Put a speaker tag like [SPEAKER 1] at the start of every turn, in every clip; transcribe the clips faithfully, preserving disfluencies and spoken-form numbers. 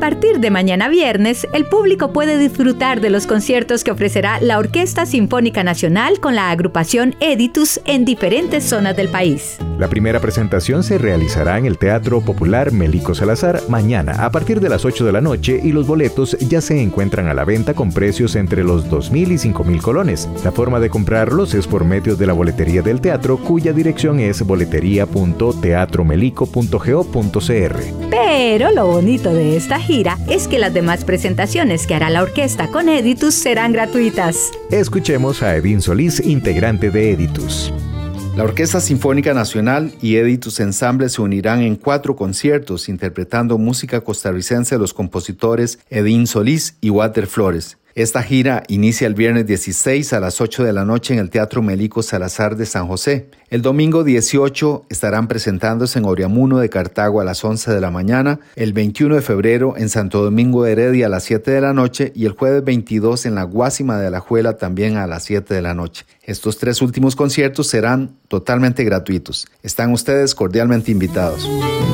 [SPEAKER 1] partir de mañana viernes, el público puede disfrutar de los conciertos que ofrecerá la Orquesta Sinfónica Nacional con la agrupación Editus en diferentes zonas del país.
[SPEAKER 2] La primera presentación se realizará en el Teatro Popular Melico Salazar mañana a partir de las ocho de la noche y los boletos ya se encuentran a la venta con precios entre los dos mil y cinco mil colones. La forma de comprarlos es por medio de la boletería del teatro, cuya dirección es boletería punto teatro melico punto go punto cr.
[SPEAKER 1] Pero lo bonito de esta gira es que las demás presentaciones que hará la orquesta con Editus serán gratuitas.
[SPEAKER 2] Escuchemos a Edín Solís, integrante de Editus.
[SPEAKER 3] La Orquesta Sinfónica Nacional y Editus Ensamble se unirán en cuatro conciertos interpretando música costarricense de los compositores Edín Solís y Walter Flores. Esta gira inicia el viernes dieciséis a las ocho de la noche en el Teatro Melico Salazar de San José. El domingo dieciocho estarán presentándose en Oriamuno de Cartago a las once de la mañana, el veintiuno de febrero en Santo Domingo de Heredia a las siete de la noche y el jueves veintidós en la Guásima de Alajuela también a las siete de la noche. Estos tres últimos conciertos serán totalmente gratuitos. Están ustedes cordialmente invitados.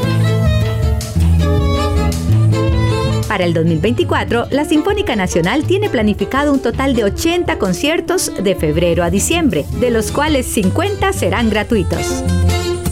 [SPEAKER 1] Para el dos mil veinticuatro, la Sinfónica Nacional tiene planificado un total de ochenta conciertos de febrero a diciembre, de los cuales cincuenta serán gratuitos.